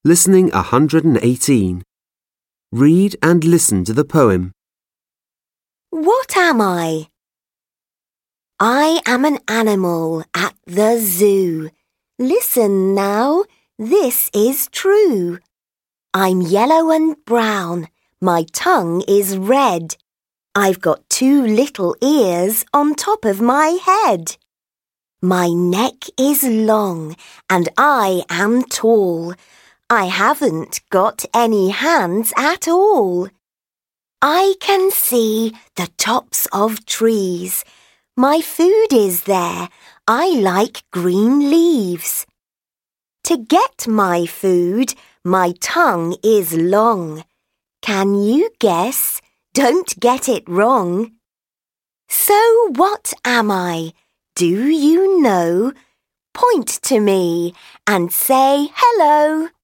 Listening 118. Read and listen to the poem. What am I? I am an animal at the zoo. Listen now, this is true. I'm yellow and brown, my tongue is red. I've got 2 little ears on top of my head. My neck is long and I am tall. I haven't got any hands at all. I can see the tops of trees. My food is there. I like green leaves. To get my food, my tongue is long. Can you guess? Don't get it wrong. So what am I? Do you know? Point to me and say hello.